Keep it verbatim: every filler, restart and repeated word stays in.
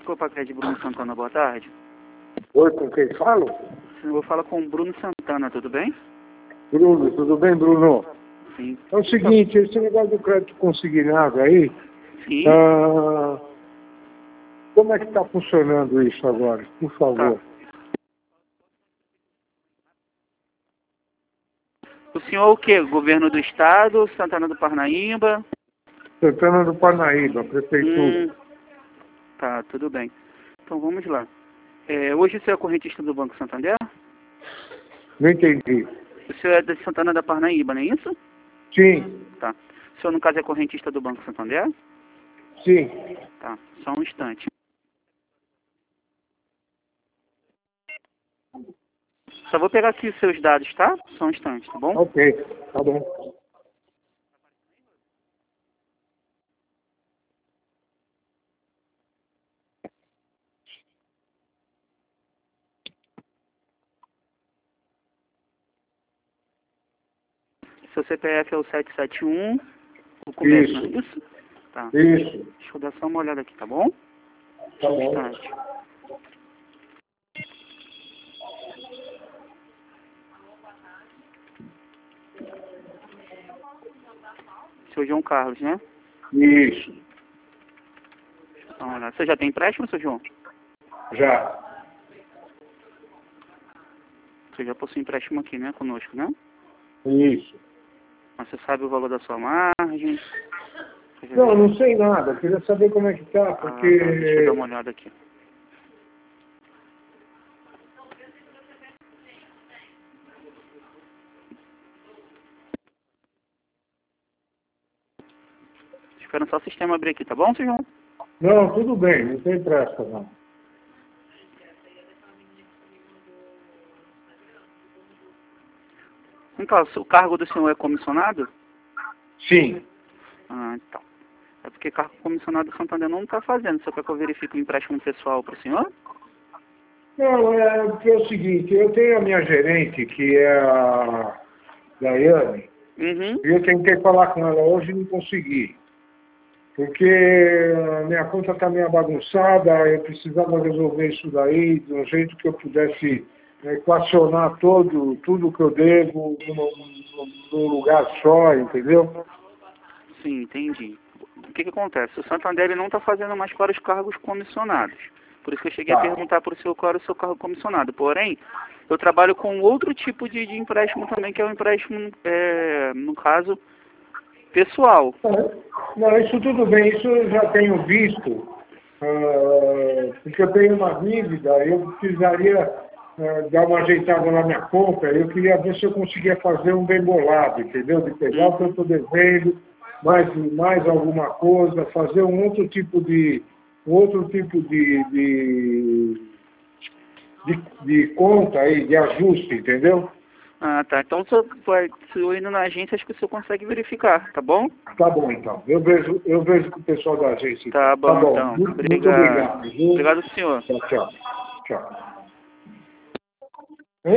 Copacred, Bruno Santana, boa tarde. Oi, com quem falo? Eu vou falar com o Bruno Santana, tudo bem? Bruno, tudo bem, Bruno? Sim. É o seguinte, esse negócio do crédito consignado aí, Sim. ah, como é que está funcionando isso agora? Por favor. Tá. O senhor o quê? Governo do Estado, Santana do Parnaíba? Santana do Parnaíba, prefeitura. Hum, tá, tudo bem. Então vamos lá. É, hoje o senhor é correntista do Banco Santander? Não entendi. O senhor é de Santana da Parnaíba, não é isso? Sim, Tá. O senhor, no caso, é correntista do Banco Santander? sim. Tá, só um instante. Só vou pegar aqui os seus dados, tá? Só um instante, tá bom? Ok, tá bom. Seu C P F é o sete sete um, o começo, Isso. não é isso? Tá. Isso, Deixa eu dar só uma olhada aqui, tá bom? tá Só um bom. instante. Seu João Carlos, né? Isso, Então, olha, você já tem empréstimo, seu João? já. Você já possui empréstimo aqui, né? Conosco, né? Isso. Mas você sabe o valor da sua margem? Você já Não, viu? não sei nada. Queria saber como é que tá, Ah, porque... tá. Deixa eu dar uma olhada aqui. Esperando só o sistema abrir aqui, tá bom, seu João? Não, tudo bem, não tem pressa, não. Então, o cargo do senhor é comissionado? Sim. Ah, então. É porque cargo comissionado do Santander não está fazendo. Você quer que eu verifique o empréstimo pessoal para o senhor? Não, é porque é o seguinte, eu tenho a minha gerente, que é a Daiane, Uhum. e eu tentei falar com ela hoje e não consegui. Porque a minha conta está meio bagunçada, eu precisava resolver isso daí de um jeito que eu pudesse equacionar todo, tudo que eu devo num, num lugar só, entendeu? Sim, entendi. O que que acontece? O Santander ele não está fazendo mais para os cargos comissionados. Por isso que eu cheguei a Tá. perguntar para o senhor qual era o seu cargo comissionado. Porém, eu trabalho com outro tipo de, de empréstimo também, que é o empréstimo, é, no caso, pessoal. Não, isso tudo bem, isso eu já tenho visto, ah, porque eu tenho uma dívida, eu precisaria ah, dar uma ajeitada na minha conta, eu queria ver se eu conseguia fazer um bem bolado, entendeu? De pegar o que eu estou devendo, mais, mais alguma coisa, fazer um outro tipo de, um outro tipo de, de, de, de conta aí, de ajuste, entendeu? Ah, tá. Então, se eu, vai- se eu indo na agência, acho que o senhor consegue verificar, tá bom? Tá bom, então. Eu vejo, eu vejo com o pessoal da agência. Então. Tá bom, Tá bom. então. Muito, muito Obrigado. obrigado. Viu? Obrigado, senhor. Tchau, tchau. Tchau.